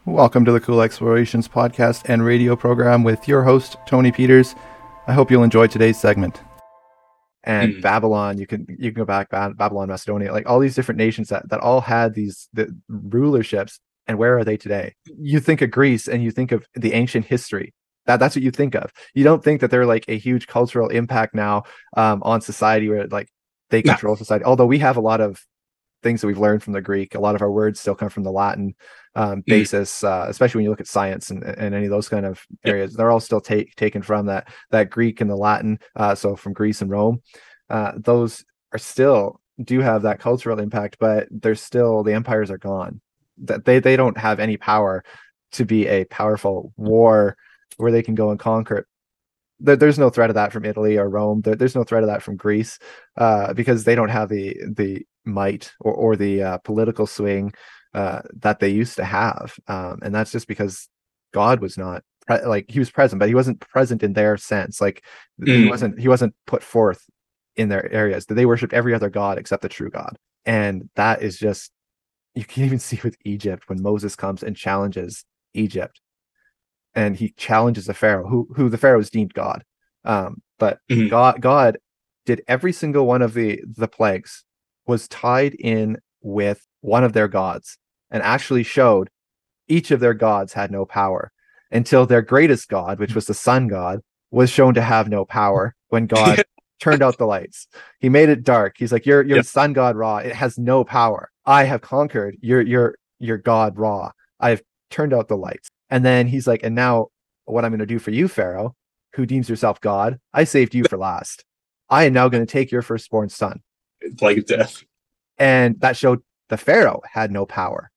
Welcome to the Cool Explorations podcast and radio program with your host, Tony Peters. I hope you'll enjoy today's segment. And Babylon, you can go back, Babylon, Macedonia, like all these different nations that all had the rulerships. And where are they today? You think of Greece and you think of the ancient history. That's what you think of. You don't think that they're like a huge cultural impact now on society, where like they control society. Although we have a lot of things that we've learned from the Greek. A lot of our words still come from the Latin basis, especially when you look at science and any of those kind of areas. They're all still taken from that Greek and the Latin. So from Greece and Rome, those are still do have that cultural impact, but they're still, the empires are gone. That they don't have any power to be a powerful war where they can go and conquer. There's no threat of that from Italy or Rome. There's no threat of that from Greece, because they don't have the might or the political swing that they used to have, and that's just because God was not he was present, but he wasn't present in their sense. Like he wasn't put forth in their areas. They worshipped every other god except the true God, and that is just, you can even see with Egypt when Moses comes and challenges Egypt, and he challenges the Pharaoh, who the Pharaoh is deemed God, but God did every single one of the plagues was tied in with one of their gods, and actually showed each of their gods had no power until their greatest god, which was the sun god, was shown to have no power when God turned out the lights. He made it dark. He's like, your sun god Ra, it has no power. I have conquered your god Ra. I've turned out the lights. And then he's like, and now what I'm going to do for you, Pharaoh, who deems yourself God, I saved you for last. I am now going to take your firstborn son. Plague of death. And that showed the Pharaoh had no power.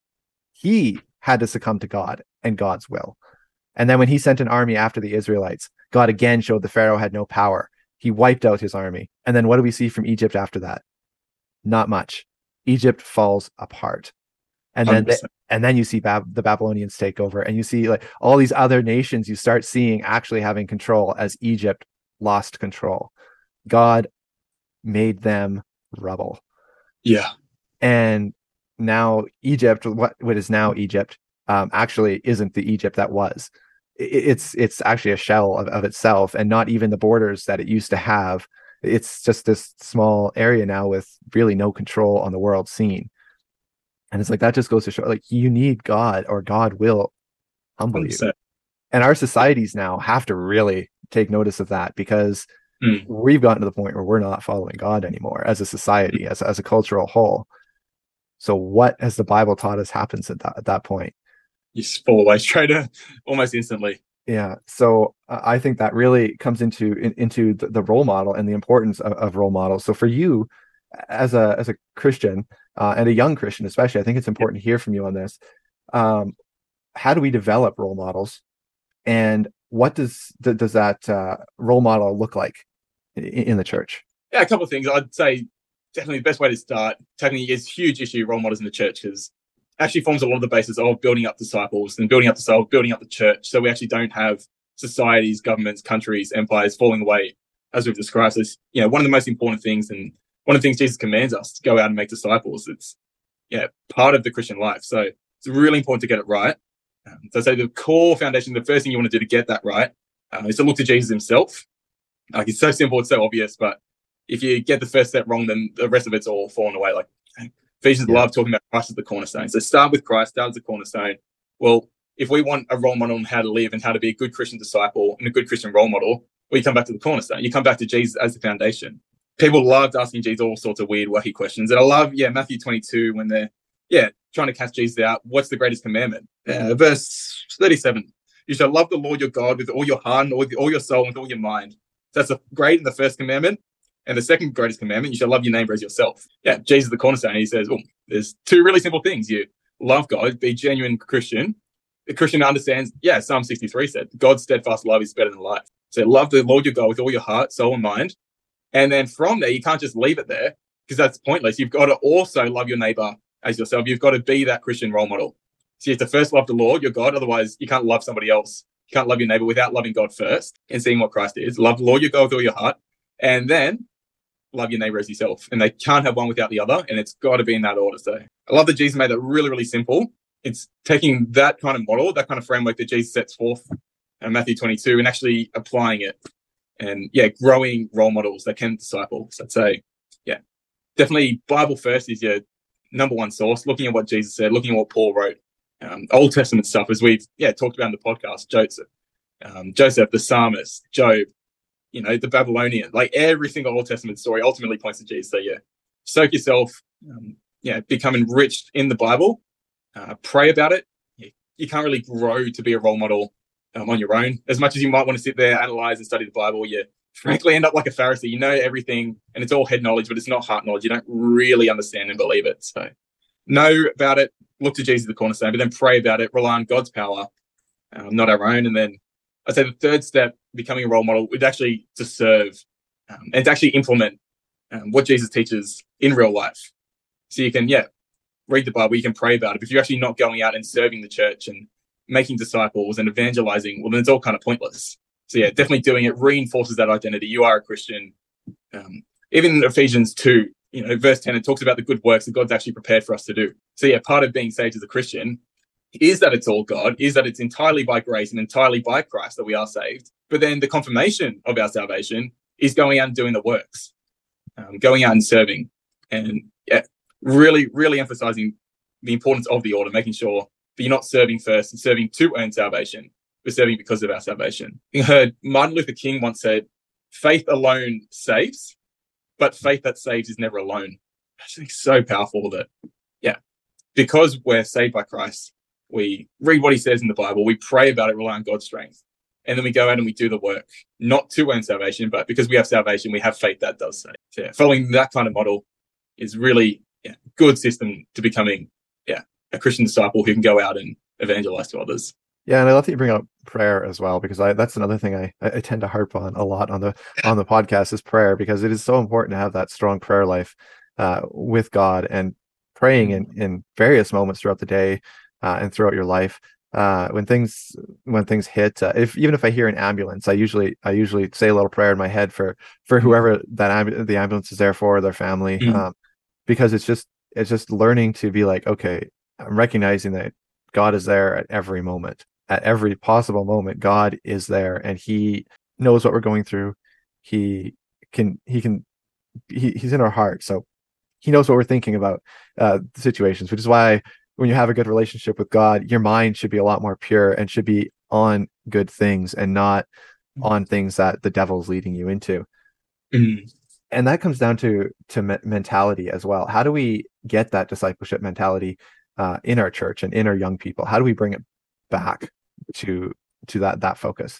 He had to succumb to God and God's will. And then when he sent an army after the Israelites, God again showed the Pharaoh had no power. He wiped out his army. And then what do we see from Egypt after that? Not much. Egypt falls apart. And then you see the Babylonians take over, and you see like all these other nations you start seeing actually having control as Egypt lost control. God made them rubble. Yeah. And now Egypt, what is now Egypt, actually isn't the Egypt that was. It's actually a shell of itself, and not even the borders that it used to have. It's just this small area now with really no control on the world scene. And it's like, that just goes to show, like, you need God, or God will humble 100%. You. And our societies now have to really take notice of that, because we've gotten to the point where we're not following God anymore as a society, as a cultural whole. So what has the Bible taught us happens at that point? You fall away straight almost instantly. Yeah. So I think that really comes into the role model and the importance of role models. So for you as a Christian, and a young Christian especially, I think it's important to hear from you on this. How do we develop role models, and what does that role model look like in the church? Yeah, a couple of things. I'd say definitely the best way to start, tackling is a huge issue, role models in the church, because actually forms a lot of the basis of building up disciples and building up the church. So we actually don't have societies, governments, countries, empires falling away, as we've described. So it's, one of the most important things, and one of the things Jesus commands us to go out and make disciples. It's part of the Christian life. So it's really important to get it right. So I'd say the core foundation, the first thing you want to do to get that right, is to look to Jesus himself. Like, it's so simple, it's so obvious, but if you get the first step wrong, then the rest of it's all fallen away. Like Ephesians love talking about Christ as the cornerstone. So start with Christ, start as the cornerstone. Well, if we want a role model on how to live and how to be a good Christian disciple and a good Christian role model, well, you come back to the cornerstone. You come back to Jesus as the foundation. People loved asking Jesus all sorts of weird, wacky questions. And I love, Matthew 22, when they're, trying to cast Jesus out. What's the greatest commandment? Verse 37. You shall love the Lord your God with all your heart and all your soul and with all your mind. So that's great in the first commandment. And the second greatest commandment, you shall love your neighbor as yourself. Yeah, Jesus the cornerstone. He says, there's two really simple things. You love God, be a genuine Christian. The Christian understands, Psalm 63 said, God's steadfast love is better than life. So love the Lord your God with all your heart, soul, and mind. And then from there, you can't just leave it there, because that's pointless. You've got to also love your neighbor as yourself. You've got to be that Christian role model. So you have to first love the Lord, your God. Otherwise, you can't love somebody else. You can't love your neighbor without loving God first and seeing what Christ is. Love the Lord, your God with all your heart. And then love your neighbor as yourself. And they can't have one without the other. And it's got to be in that order. So I love that Jesus made that really, really simple. it's taking that kind of model, that kind of framework that Jesus sets forth in Matthew 22 and actually applying it and, growing role models that can disciple. So I'd say, definitely Bible first is your number one source, looking at what Jesus said, looking at what Paul wrote, Old Testament stuff, as we've talked about in the podcast, Joseph, the psalmist, Job, the Babylonian, like every single Old Testament story ultimately points to Jesus. So soak yourself, become enriched in the Bible, pray about it. You can't really grow to be a role model on your own. As much as you might want to sit there, analyze and study the Bible, you frankly end up like a Pharisee. You know everything and it's all head knowledge, but it's not heart knowledge. You don't really understand and believe it. So know about it, look to Jesus, the cornerstone, but then pray about it, rely on God's power, not our own. And then I'd say the third step, becoming a role model, would actually to serve and to actually implement what Jesus teaches in real life. So you can, read the Bible, you can pray about it. But if you're actually not going out and serving the church and making disciples and evangelizing, well, then it's all kind of pointless. So definitely doing it reinforces that identity. You are a Christian. Even in Ephesians 2, verse 10, it talks about the good works that God's actually prepared for us to do. So part of being saved as a Christian is that it's all God, is that it's entirely by grace and entirely by Christ that we are saved. But then the confirmation of our salvation is going out and doing the works, going out and serving, and really, really emphasizing the importance of the order, making sure that you're not serving first and serving to earn salvation, but serving because of our salvation. You heard Martin Luther King once said, faith alone saves, but faith that saves is never alone. I think it's so powerful that, because we're saved by Christ, we read what he says in the Bible, we pray about it, rely on God's strength, and then we go out and we do the work, not to earn salvation, but because we have salvation, we have faith that does save. So following that kind of model is really good system to becoming a Christian disciple who can go out and evangelize to others. Yeah, and I love that you bring up prayer as well, because that's another thing I tend to harp on a lot on the podcast is prayer, because it is so important to have that strong prayer life with God and praying in various moments throughout the day and throughout your life. When things hit, even if I hear an ambulance, I usually say a little prayer in my head for whoever the ambulance is there for, their family, because it's just learning to be like, okay, I'm recognizing that God is there at every moment. At every possible moment, God is there, and He knows what we're going through. He's in our heart, so He knows what we're thinking about situations. Which is why when you have a good relationship with God, your mind should be a lot more pure and should be on good things and not on things that the devil's leading you into. Mm-hmm. And that comes down to mentality as well. How do we get that discipleship mentality in our church and in our young people? How do we bring it back to that focus?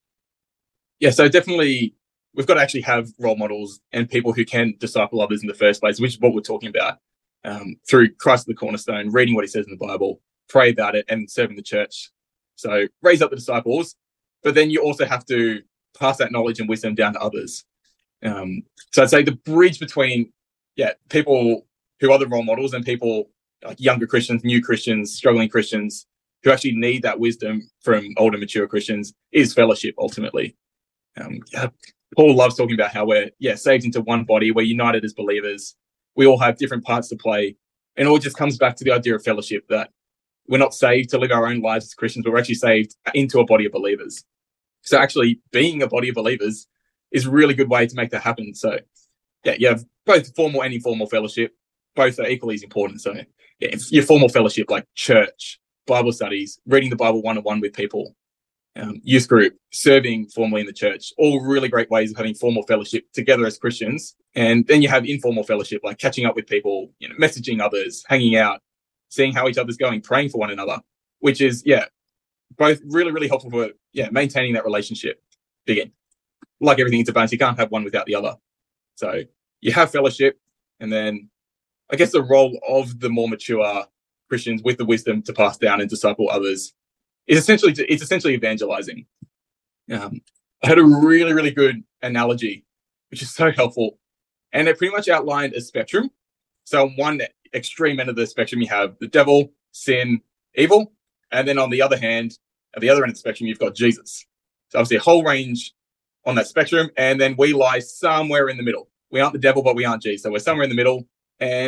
So definitely we've got to actually have role models and people who can disciple others in the first place, which is what we're talking about through Christ the cornerstone, reading what he says in the Bible, pray about it, and serving the church. So raise up the disciples, but then you also have to pass that knowledge and wisdom down to others. So I'd say the bridge between people who are the role models and people like younger Christians, new Christians, struggling Christians who actually need that wisdom from older, mature Christians is fellowship ultimately. Paul loves talking about how we're saved into one body, we're united as believers, we all have different parts to play, and it all just comes back to the idea of fellowship, that we're not saved to live our own lives as Christians, but we're actually saved into a body of believers. So actually being a body of believers is a really good way to make that happen. So you have both formal and informal fellowship. Both are equally as important. So if your formal fellowship like church, Bible studies, reading the Bible one-on-one with people, youth group, serving formally in the church, all really great ways of having formal fellowship together as Christians. And then you have informal fellowship, like catching up with people, messaging others, hanging out, seeing how each other's going, praying for one another, which is, both really, really helpful for, maintaining that relationship. Again, like everything, it's a balance. You can't have one without the other. So you have fellowship, and then I guess the role of the more mature Christians with the wisdom to pass down and disciple others is essentially evangelizing. I had a really, really good analogy, which is so helpful. And it pretty much outlined a spectrum. So on one extreme end of the spectrum, you have the devil, sin, evil. And then on the other hand, at the other end of the spectrum, you've got Jesus. So obviously a whole range on that spectrum. And then we lie somewhere in the middle. We aren't the devil, but we aren't Jesus. So we're somewhere in the middle. And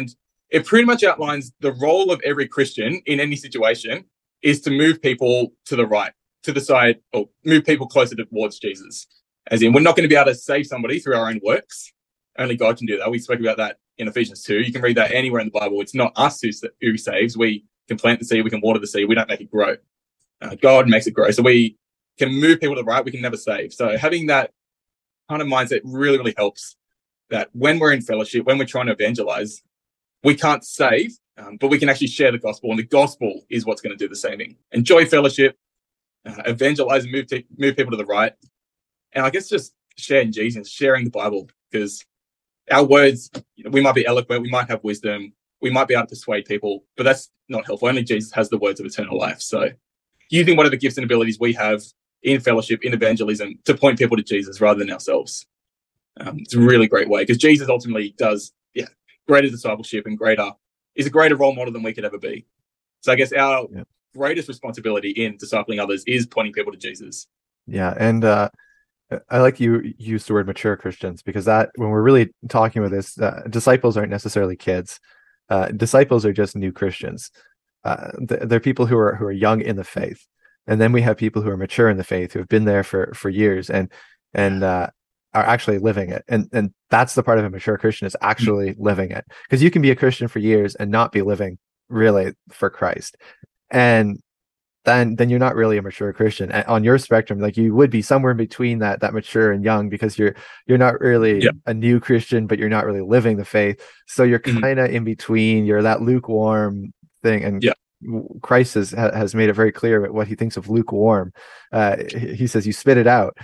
it pretty much outlines the role of every Christian in any situation is to move people to the right, to the side, or move people closer towards Jesus. As in, we're not going to be able to save somebody through our own works. Only God can do that. We spoke about that in Ephesians 2. You can read that anywhere in the Bible. It's not us who saves. We can plant the seed, we can water the seed. We don't make it grow. God makes it grow. So we can move people to the right. We can never save. So having that kind of mindset really, really helps. That when we're in fellowship, when we're trying to evangelize, we can't save, but we can actually share the gospel, and the gospel is what's going to do the saving. Enjoy fellowship, evangelize, and move people to the right, and I guess just sharing Jesus, sharing the Bible, because our words, we might be eloquent, we might have wisdom, we might be able to persuade people, but that's not helpful. Only Jesus has the words of eternal life. So using whatever gifts and abilities we have in fellowship, in evangelism, to point people to Jesus rather than ourselves. It's a really great way, because Jesus ultimately does, greater discipleship and is a greater role model than we could ever be. So I guess our greatest responsibility in discipling others is pointing people to Jesus. Yeah, and I like you used the word mature Christians, because that, when we're really talking about this, disciples aren't necessarily kids. Disciples are just new Christians. They're people who are young in the faith, and then we have people who are mature in the faith, who have been there for years and are actually living it. And that's the part of a mature Christian, is actually living it. Because you can be a Christian for years and not be living really for Christ. And then you're not really a mature Christian. And on your spectrum, like, you would be somewhere in between that mature and young, because you're not really a new Christian, but you're not really living the faith. So you're kind of in between. You're that lukewarm thing. And Christ has made it very clear what he thinks of lukewarm. He says, you spit it out.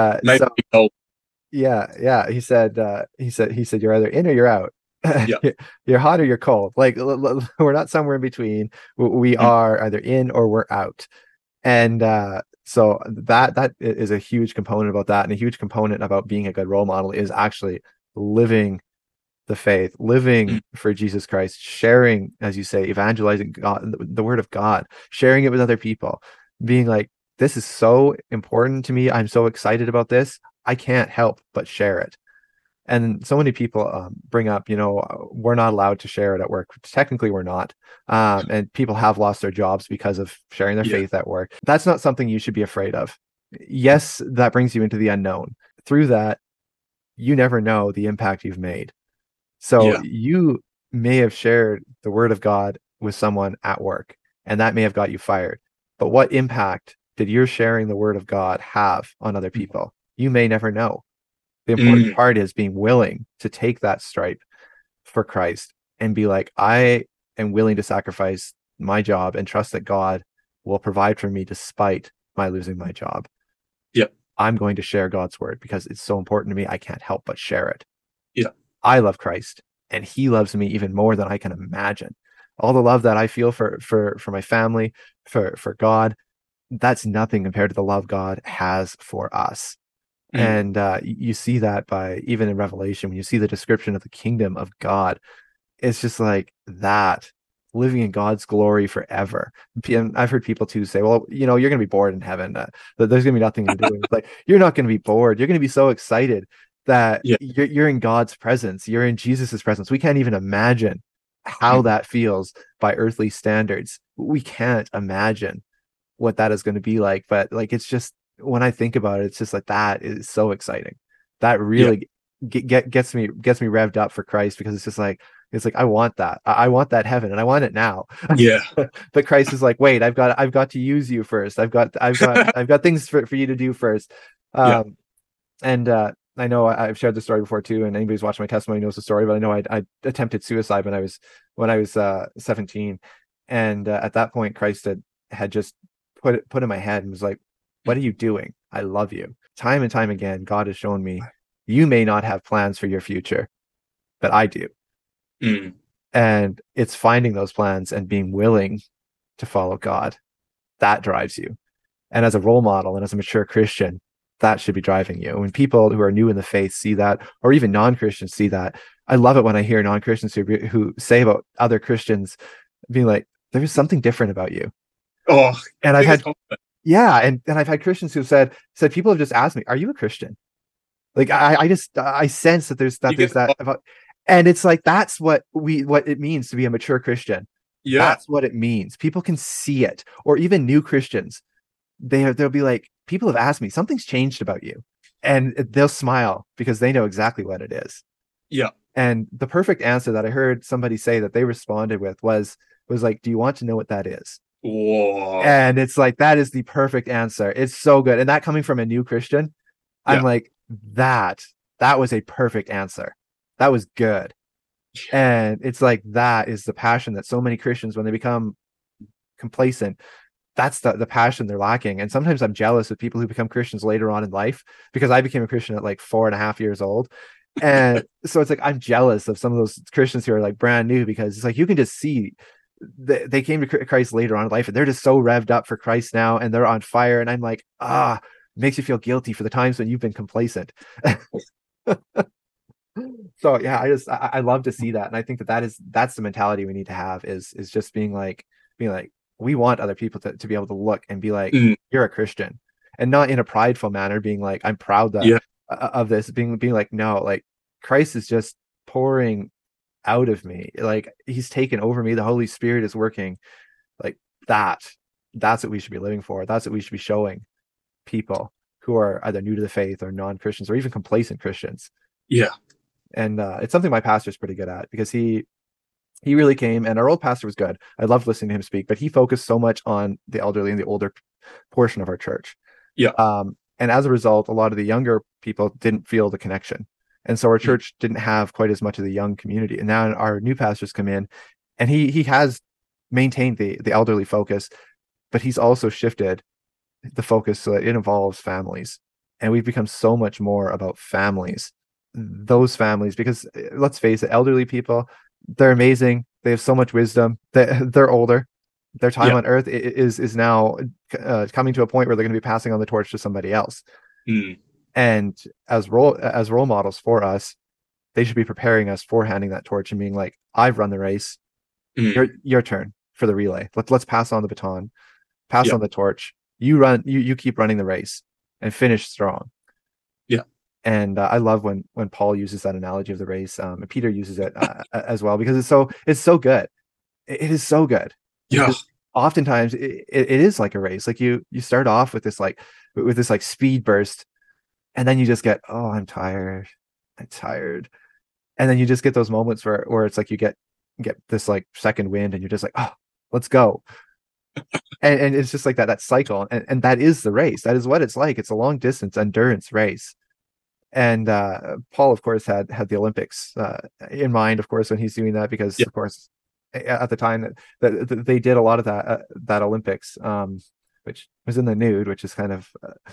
He said you're either in or you're out. You're hot or you're cold. Like, we're not somewhere in between. We are either in or we're out. And so that is a huge component about that, and a huge component about being a good role model is actually living the faith, living for Jesus Christ, sharing, as you say, evangelizing God, the word of God, sharing it with other people, being like, this is so important to me. I'm so excited about this. I can't help but share it. And so many people bring up, we're not allowed to share it at work. Technically, we're not. And people have lost their jobs because of sharing their faith at work. That's not something you should be afraid of. Yes, that brings you into the unknown. Through that, you never know the impact you've made. So you may have shared the word of God with someone at work, and that may have got you fired. But what impact did your sharing the word of God have on other people? You may never know. The important part is being willing to take that stripe for Christ and be like, I am willing to sacrifice my job and trust that God will provide for me despite my losing my job. I'm going to share God's word because it's so important to me. I can't help but share it. I love Christ, and he loves me even more than I can imagine. All the love that I feel for my family, for God, that's nothing compared to the love God has for us. And you see that by, even in Revelation, when you see the description of the kingdom of God, it's just like that, living in God's glory forever. And I've heard people too say, well, you're going to be bored in heaven. There's going to be nothing to do. It's like, you're not going to be bored. You're going to be so excited that you're in God's presence. You're in Jesus's presence. We can't even imagine how that feels by earthly standards. We can't imagine what that is going to be like. But like, it's just, when I think about it, it's just like, that is so exciting. That really gets me revved up for Christ, because it's like I want that. I want that heaven, and I want it now. But Christ is like, wait, I've got to use you first. I've got things for you to do first. And I know I've shared the story before too, and anybody who's watched my testimony knows the story. But I know I attempted suicide when I was 17, and at that point, Christ had just put in my head and was like, what are you doing? I love you. Time and time again, God has shown me, you may not have plans for your future, but I do. And it's finding those plans and being willing to follow God that drives you. And as a role model and as a mature Christian, that should be driving you. When people who are new in the faith see that, or even non-Christians see that, I love it when I hear non-Christians who say about other Christians being like, there's something different about you. And I've had and I've had Christians who've said people have just asked me, are you a Christian? Like I sense that there's that about, And it's like, that's what it means to be a mature Christian. Yeah. That's what it means. People can see it. Or even new Christians, they'll be like, people have asked me, something's changed about you. And they'll smile because they know exactly what it is. Yeah. And the perfect answer that I heard somebody say that they responded with was like, do you want to know what that is? Whoa. And it's like, that is the perfect answer. It's so good. And that coming from a new Christian, I'm like, that was a perfect answer. That was good. And it's like, that is the passion that so many Christians, when they become complacent, that's the passion they're lacking. And sometimes I'm jealous of people who become Christians later on in life, because I became a Christian at like 4.5 years old. And so it's like, I'm jealous of some of those Christians who are like brand new, because it's like, you can just see they came to Christ later on in life and they're just so revved up for Christ now and they're on fire. And I'm like, it makes you feel guilty for the times when you've been complacent. So yeah, I love to see that. And I think that's the mentality we need to have, is just being like, we want other people to be able to look and be like, you're a Christian, and not in a prideful manner, being like, I'm proud that of this, being like, no, like Christ is just pouring out of me, like he's taken over me, the Holy Spirit is working, like that's what we should be living for. That's what we should be showing people who are either new to the faith or non-Christians or even complacent Christians. And it's something my pastor's pretty good at, because he really came, and our old pastor was good. I loved listening to him speak, but he focused so much on the elderly and the older portion of our church. And as a result, a lot of the younger people didn't feel the connection. And so our church didn't have quite as much of the young community. And now our new pastors come in, and he has maintained the elderly focus, but he's also shifted the focus so that it involves families. And we've become so much more about families, those families, because let's face it, elderly people, they're amazing. They have so much wisdom. They're older. Their time on earth is now coming to a point where they're going to be passing on the torch to somebody else. And as role models for us, they should be preparing us for handing that torch and being like, I've run the race. Your turn for the relay. Let's pass on the baton, pass on the torch. You keep running the race and finish strong. And I love when Paul uses that analogy of the race, and Peter uses it as well, because it's so good. It is so good. Because oftentimes it is like a race. Like you start off with this like speed burst, and then you just get, oh, I'm tired, and then you just get those moments where it's like you get this like second wind, and you're just like, oh, let's go. and it's just like that cycle, and that is the race. That is what it's like. It's a long distance endurance race. And Paul, of course, had the Olympics in mind, of course, when he's doing that, because of course at the time that they did a lot of that Olympics, which was in the nude, which is kind of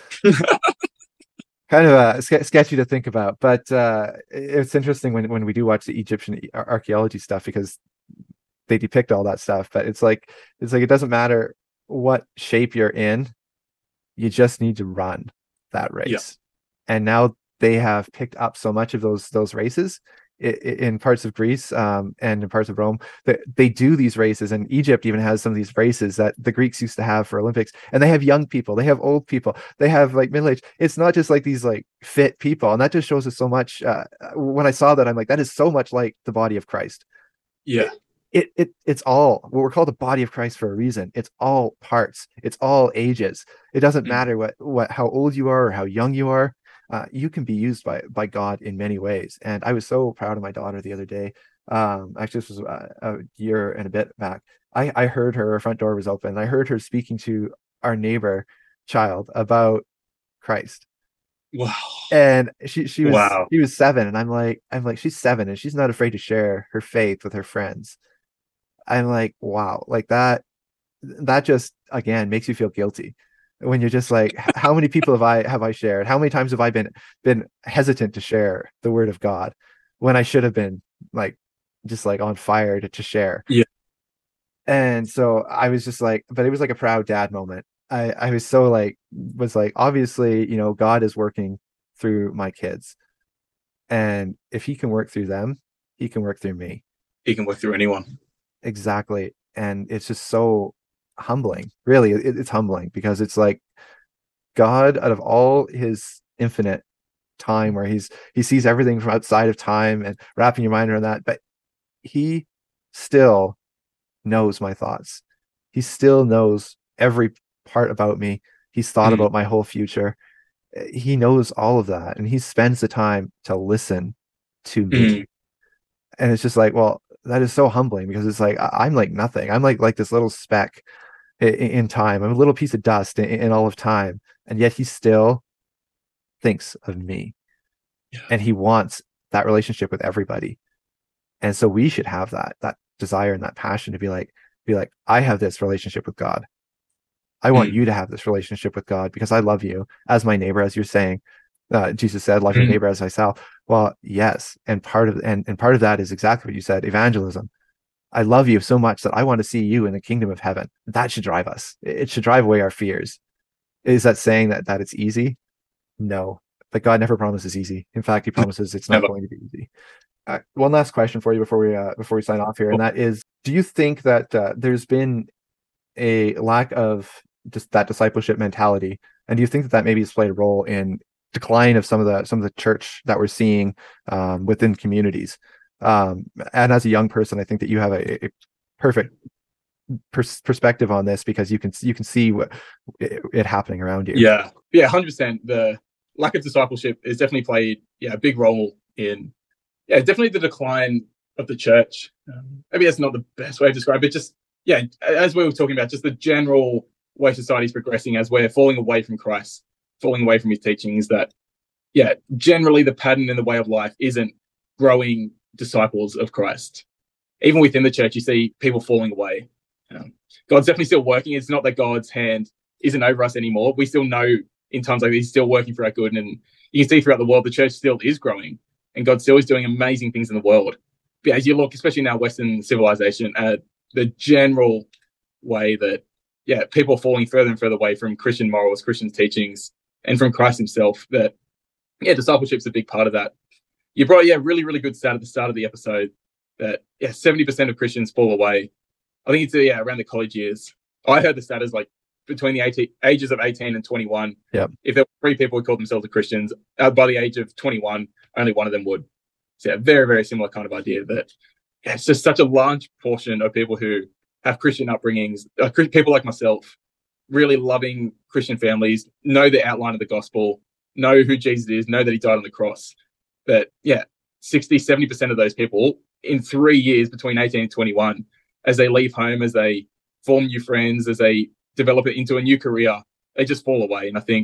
sketchy to think about. But it's interesting when we do watch the Egyptian archaeology stuff, because they depict all that stuff. But it's like it doesn't matter what shape you're in, you just need to run that race. And now they have picked up so much of those races in parts of Greece and in parts of Rome, that they do these races. And Egypt even has some of these races that the Greeks used to have for Olympics. And they have young people, they have old people, they have like middle-aged. It's not just like these like fit people. And that just shows us so much. When I saw that, I'm like, that is so much like the body of Christ. It's all what we're called the body of Christ for a reason. It's all parts. It's all ages. It doesn't matter how old you are or how young you are. You can be used by God in many ways. And I was so proud of my daughter the other day. Actually, this was a year and a bit back. I heard her front door was open. I heard her speaking to our neighbor child about Christ. Wow. And she was 7, and I'm like, she's 7 and she's not afraid to share her faith with her friends. I'm like, wow, like that just again makes you feel guilty. When you're just like, how many people have I shared? How many times have I been hesitant to share the word of God when I should have been like just like on fire to share? And so I was just like, but it was like a proud dad moment. I was so like, obviously, God is working through my kids, and if he can work through them, he can work through me. He can work through anyone. Exactly. And it's just so humbling. Really, it's humbling, because it's like God, out of all his infinite time where he sees everything from outside of time and wrapping your mind around that, but he still knows my thoughts. He still knows every part about me. He's thought about my whole future. He knows all of that, and he spends the time to listen to me. And it's just like, well, that is so humbling, because it's like I'm like nothing. I'm like this little speck in time. I'm a little piece of dust in all of time, and yet he still thinks of me, and he wants that relationship with everybody. And so we should have that desire and that passion to be like, I have this relationship with God. I want you to have this relationship with God because I love you as my neighbor, as you're saying. Jesus said, "Love your neighbor as thyself." Well, yes, and part of that is exactly what you said: evangelism. I love you so much that I want to see you in the kingdom of heaven. That should drive us. It should drive away our fears. Is that saying that it's easy? No, but God never promises easy. In fact, He promises it's not going to be easy. One last question for you before we sign off here, and that is: do you think that there's been a lack of just that discipleship mentality, and do you think that maybe has played a role in decline of some of the church that we're seeing within communities? And as a young person, I think that you have a perfect perspective on this, because you can see what it happening around you. Yeah, 100%. The lack of discipleship has definitely played a big role in definitely the decline of the church. Maybe that's not the best way to describe it. Just as we were talking about, just the general way society's progressing as we're falling away from Christ, falling away from his teachings, that generally the pattern in the way of life isn't growing disciples of Christ. Even within the church, you see people falling away. God's definitely still working. It's not that God's hand isn't over us anymore. We still know in times like this, he's still working for our good. And you can see throughout the world, the church still is growing, and God still is doing amazing things in the world. But as you look, especially in our Western civilization, at the general way that people are falling further and further away from Christian morals, Christian teachings, and from Christ himself, that discipleship's a big part of that. You brought really, really good stat at the start of the episode that 70% of Christians fall away. I think it's around the college years. I heard the stat is like between the ages of 18 and 21. If there were 3 people who called themselves Christians, by the age of 21, only one of them would. So very, very similar kind of idea that it's just such a large portion of people who have Christian upbringings, people like myself, really loving Christian families, know the outline of the gospel, know who Jesus is, know that he died on the cross. But 60, 70% of those people in 3 years between 18 and 21, as they leave home, as they form new friends, as they develop it into a new career, they just fall away. And I think,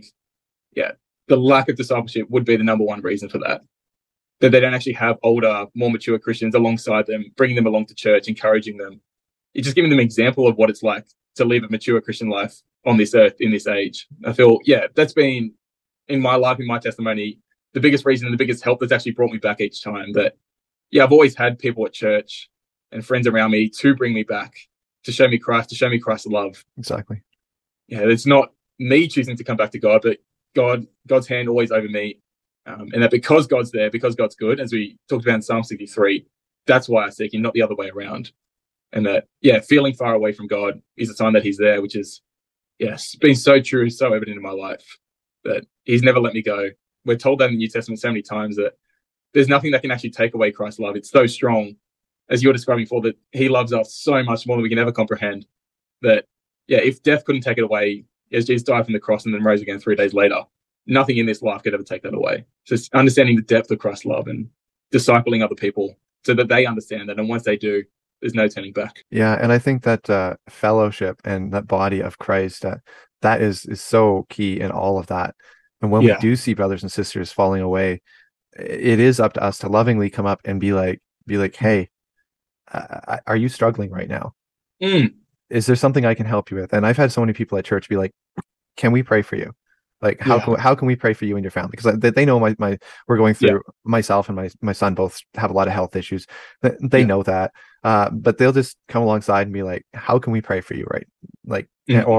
the lack of discipleship would be the number one reason for that. That they don't actually have older, more mature Christians alongside them, bringing them along to church, encouraging them. It's just giving them an example of what it's like to live a mature Christian life on this earth in this age. I feel, that's been, in my life, in my testimony, the biggest reason and the biggest help that's actually brought me back each time. That, I've always had people at church and friends around me to bring me back, to show me Christ's love. Exactly. It's not me choosing to come back to God, but God's hand always over me. And that because God's there, because God's good, as we talked about in Psalm 63, that's why I seek him, not the other way around. And that, feeling far away from God is a sign that he's there, which is, been so true, so evident in my life, that he's never let me go. We're told that in the New Testament so many times, that there's nothing that can actually take away Christ's love. It's so strong, as you were describing before, that he loves us so much more than we can ever comprehend. That, if death couldn't take it away, as Jesus died from the cross and then rose again 3 days later, nothing in this life could ever take that away. So it's understanding the depth of Christ's love and discipling other people so that they understand that. And once they do, there's no turning back. Yeah. And I think that fellowship and that body of Christ, that is so key in all of that. And when we do see brothers and sisters falling away, it is up to us to lovingly come up and be like, hey, are you struggling right now? Is there something I can help you with? And I've had so many people at church be like, can we pray for you? Like, how can we pray for you and your family? Because they know we're going through, myself and my son both have a lot of health issues. They know that, but they'll just come alongside and be like, how can we pray for you? Right. Like,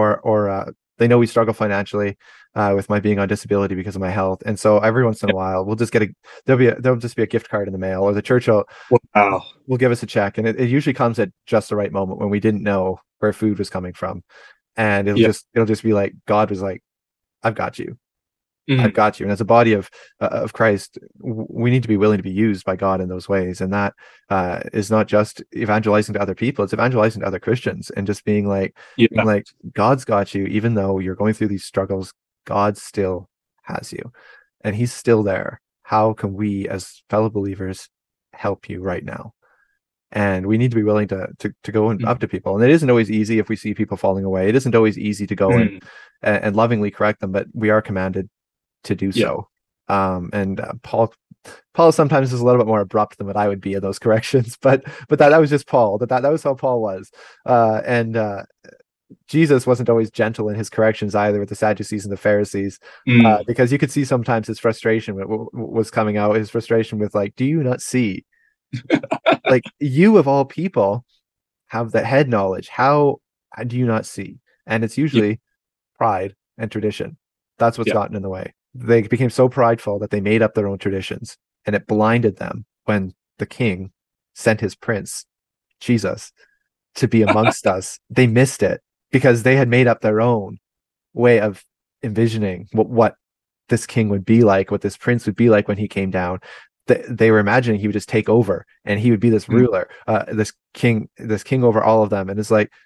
or they know we struggle financially, with my being on disability because of my health. And so every once in a while we'll just get there'll just be a gift card in the mail, or the church will give us a check. And it usually comes at just the right moment when we didn't know where food was coming from. And it'll just be like, God was like, I've got you. I've got you. And as a body of Christ, we need to be willing to be used by God in those ways. And that is not just evangelizing to other people; it's evangelizing to other Christians, and just being like, God's got you, even though you're going through these struggles. God still has you, and He's still there. How can we, as fellow believers, help you right now? And we need to be willing to go up to people. And it isn't always easy if we see people falling away. It isn't always easy to go and lovingly correct them, but we are commanded to do so. Paul sometimes is a little bit more abrupt than what I would be in those corrections, but that was just Paul. That was how Paul was. Jesus wasn't always gentle in his corrections either with the Sadducees and the Pharisees, because you could see sometimes his frustration was coming out. His frustration with do you not see? You of all people have the head knowledge. How do you not see? And it's usually pride and tradition. That's what's gotten in the way. They became so prideful that they made up their own traditions, and it blinded them when the king sent his prince, Jesus, to be amongst us. They missed it because they had made up their own way of envisioning what this king would be like, what this prince would be like when he came down. They were imagining he would just take over and he would be this ruler, this king over all of them. And it's like,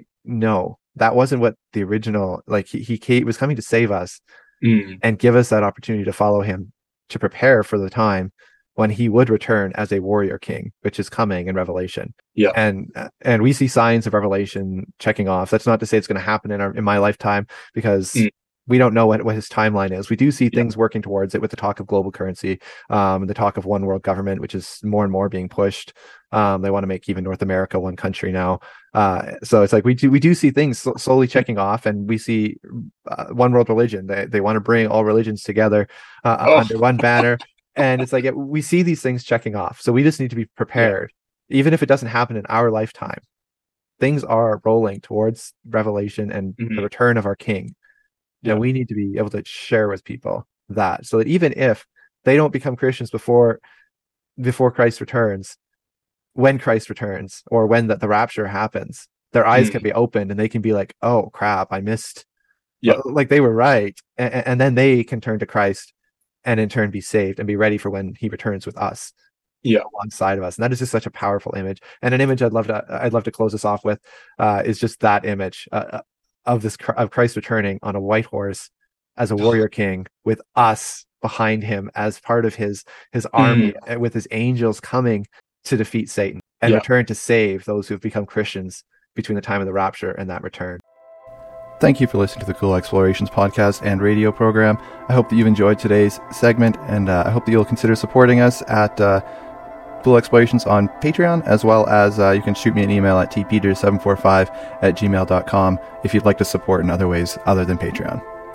no, that wasn't what the original, he was coming to save us and give us that opportunity to follow him, to prepare for the time when he would return as a warrior king, which is coming in Revelation. Yeah. And we see signs of Revelation checking off. That's not to say it's going to happen in my lifetime, because we don't know what his timeline is. We do see things working towards it with the talk of global currency, the talk of one world government, which is more and more being pushed. They want to make even North America one country now. So it's we do see things slowly checking off, and we see one world religion. They want to bring all religions together under one banner. And it's we see these things checking off. So we just need to be prepared. Even if it doesn't happen in our lifetime, things are rolling towards Revelation and the return of our King. And we need to be able to share with people that, so that even if they don't become Christians before Christ returns, when Christ returns, or when the rapture happens, their eyes can be opened and they can be like, oh crap, I missed. They were right. And then they can turn to Christ and in turn be saved and be ready for when he returns with us alongside of us. And that is just such a powerful image. And an image I'd love to close this off with is just that image of Christ returning on a white horse as a warrior king, with us behind him as part of his army, with his angels coming to defeat Satan and return to save those who have become Christians between the time of the rapture and that return. Thank you for listening to the Cool Explorations podcast and radio program. I hope that you've enjoyed today's segment, and I hope that you'll consider supporting us at Cool Explorations on Patreon, as well as you can shoot me an email at tpeters745@gmail.com if you'd like to support in other ways other than Patreon.